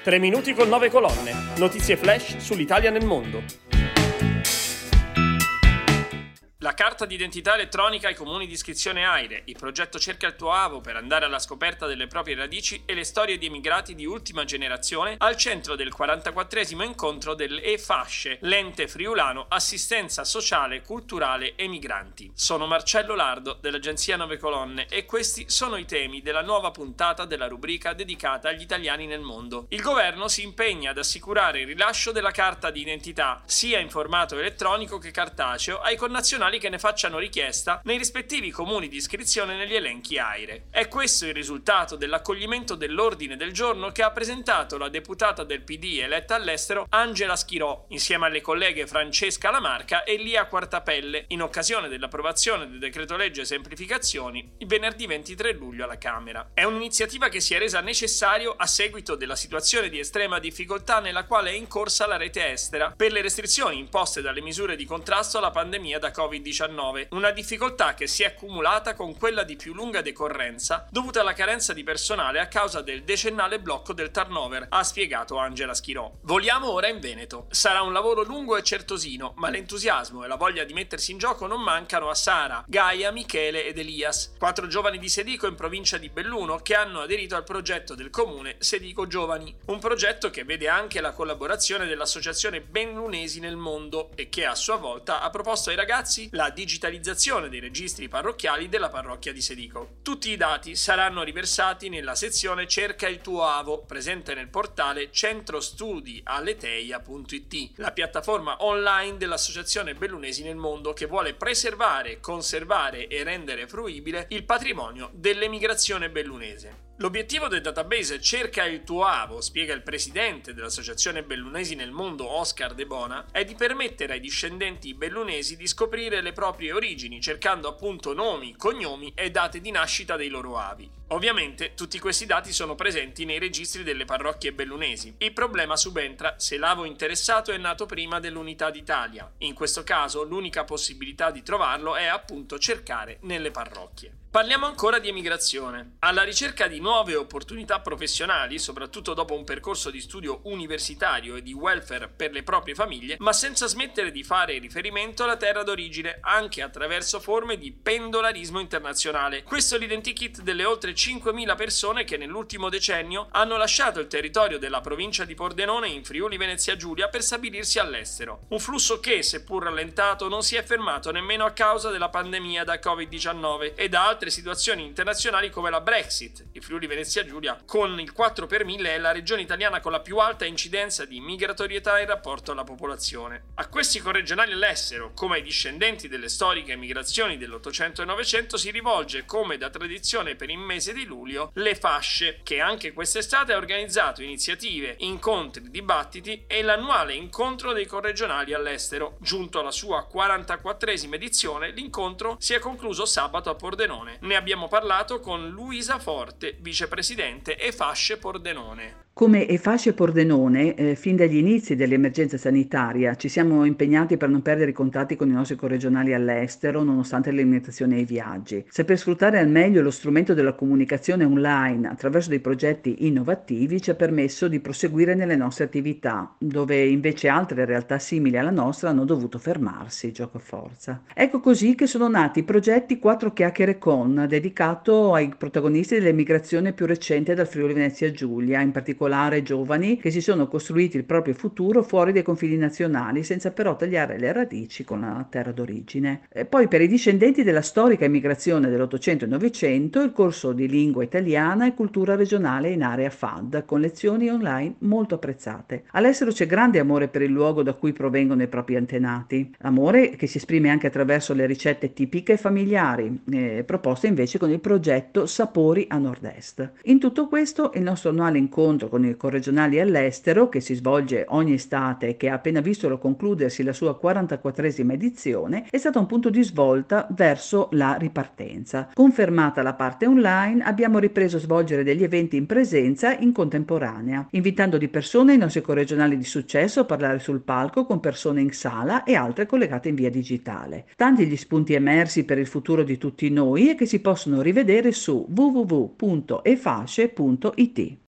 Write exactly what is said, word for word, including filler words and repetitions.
Tre minuti con nove colonne. Notizie flash sull'Italia nel mondo. La carta d'identità elettronica ai comuni di iscrizione AIRE, il progetto Cerca il tuo avo per andare alla scoperta delle proprie radici e le storie di emigrati di ultima generazione al centro del quarantaquattresimo incontro dell'E-Fasce, l'ente friulano assistenza sociale culturale e migranti. Sono Marcello Lardo dell'agenzia Nove Colonne e questi sono i temi della nuova puntata della rubrica dedicata agli italiani nel mondo. Il governo si impegna ad assicurare il rilascio della carta di identità sia in formato elettronico che cartaceo ai connazionali che ne facciano richiesta nei rispettivi comuni di iscrizione negli elenchi AIRE. È questo il risultato dell'accoglimento dell'ordine del giorno che ha presentato la deputata del P D eletta all'estero Angela Schirò, insieme alle colleghe Francesca Lamarca e Lia Quartapelle, in occasione dell'approvazione del decreto legge semplificazioni il venerdì ventitré luglio alla Camera. È un'iniziativa che si è resa necessario a seguito della situazione di estrema difficoltà nella quale è incorsa la rete estera per le restrizioni imposte dalle misure di contrasto alla pandemia da covid diciannove, una difficoltà che si è accumulata con quella di più lunga decorrenza dovuta alla carenza di personale a causa del decennale blocco del turnover, ha spiegato Angela Schirò. Voliamo ora in Veneto. Sarà un lavoro lungo e certosino, ma l'entusiasmo e la voglia di mettersi in gioco non mancano a Sara, Gaia, Michele ed Elias, quattro giovani di Sedico in provincia di Belluno che hanno aderito al progetto del comune Sedico Giovani, un progetto che vede anche la collaborazione dell'associazione Bellunesi nel mondo e che a sua volta ha proposto ai ragazzi la digitalizzazione dei registri parrocchiali della parrocchia di Sedico. Tutti i dati saranno riversati nella sezione Cerca il tuo avo, presente nel portale centrostudialeteia punto it, la piattaforma online dell'associazione Bellunesi nel mondo che vuole preservare, conservare e rendere fruibile il patrimonio dell'emigrazione bellunese. L'obiettivo del database Cerca il tuo avo, spiega il presidente dell'associazione Bellunesi nel mondo Oscar De Bona, è di permettere ai discendenti bellunesi di scoprire le proprie origini, cercando appunto nomi, cognomi e date di nascita dei loro avi. Ovviamente tutti questi dati sono presenti nei registri delle parrocchie bellunesi. Il problema subentra se l'avo interessato è nato prima dell'Unità d'Italia. In questo caso l'unica possibilità di trovarlo è appunto cercare nelle parrocchie. Parliamo ancora di emigrazione. Alla ricerca di nuove opportunità professionali, soprattutto dopo un percorso di studio universitario e di welfare per le proprie famiglie, ma senza smettere di fare riferimento alla terra d'origine, anche attraverso forme di pendolarismo internazionale. Questo è l'identikit delle oltre cinquemila persone che nell'ultimo decennio hanno lasciato il territorio della provincia di Pordenone in Friuli Venezia Giulia per stabilirsi all'estero. Un flusso che, seppur rallentato, non si è fermato nemmeno a causa della pandemia da covid diciannove e da altre situazioni internazionali come la Brexit. Il Friuli Venezia Giulia, con il quattro per mille, è la regione italiana con la più alta incidenza di migratorietà in rapporto alla popolazione. A questi corregionali all'estero, come ai discendenti delle storiche migrazioni dell'Ottocento e Novecento, si rivolge, come da tradizione per il mese di luglio, l'E-Fasce, che anche quest'estate ha organizzato iniziative, incontri, dibattiti e l'annuale incontro dei corregionali all'estero. Giunto alla sua quarantaquattresima edizione, l'incontro si è concluso sabato a Pordenone. Ne abbiamo parlato con Luisa Forte, vicepresidente E-Fasce Pordenone. Come E-Fasce Pordenone, eh, fin dagli inizi dell'emergenza sanitaria ci siamo impegnati per non perdere i contatti con i nostri corregionali all'estero, nonostante le limitazioni ai viaggi. Saper sfruttare al meglio lo strumento della comunicazione online attraverso dei progetti innovativi ci ha permesso di proseguire nelle nostre attività, dove invece altre realtà simili alla nostra hanno dovuto fermarsi, gioco forza. Ecco così che sono nati i progetti Quattro Chiacchiere Con, dedicato ai protagonisti dell'emigrazione più recente dal Friuli Venezia Giulia, in particolare giovani che si sono costruiti il proprio futuro fuori dai confini nazionali senza però tagliare le radici con la terra d'origine. E poi per i discendenti della storica emigrazione dell'Ottocento e Novecento il corso di lingua italiana e cultura regionale in area F A D con lezioni online molto apprezzate. All'estero c'è grande amore per il luogo da cui provengono i propri antenati, amore che si esprime anche attraverso le ricette tipiche e familiari eh, proposte invece con il progetto Sapori a Nord-Est. In tutto questo il nostro annuale incontro con i corregionali all'estero, che si svolge ogni estate e che ha appena visto concludersi la sua quarantaquattresima edizione, è stato un punto di svolta verso la ripartenza. Confermata la parte online, abbiamo ripreso a svolgere degli eventi in presenza in contemporanea, invitando di persona i nostri corregionali di successo a parlare sul palco con persone in sala e altre collegate in via digitale. Tanti gli spunti emersi per il futuro di tutti noi e che si possono rivedere su w w w punto e fasce punto it.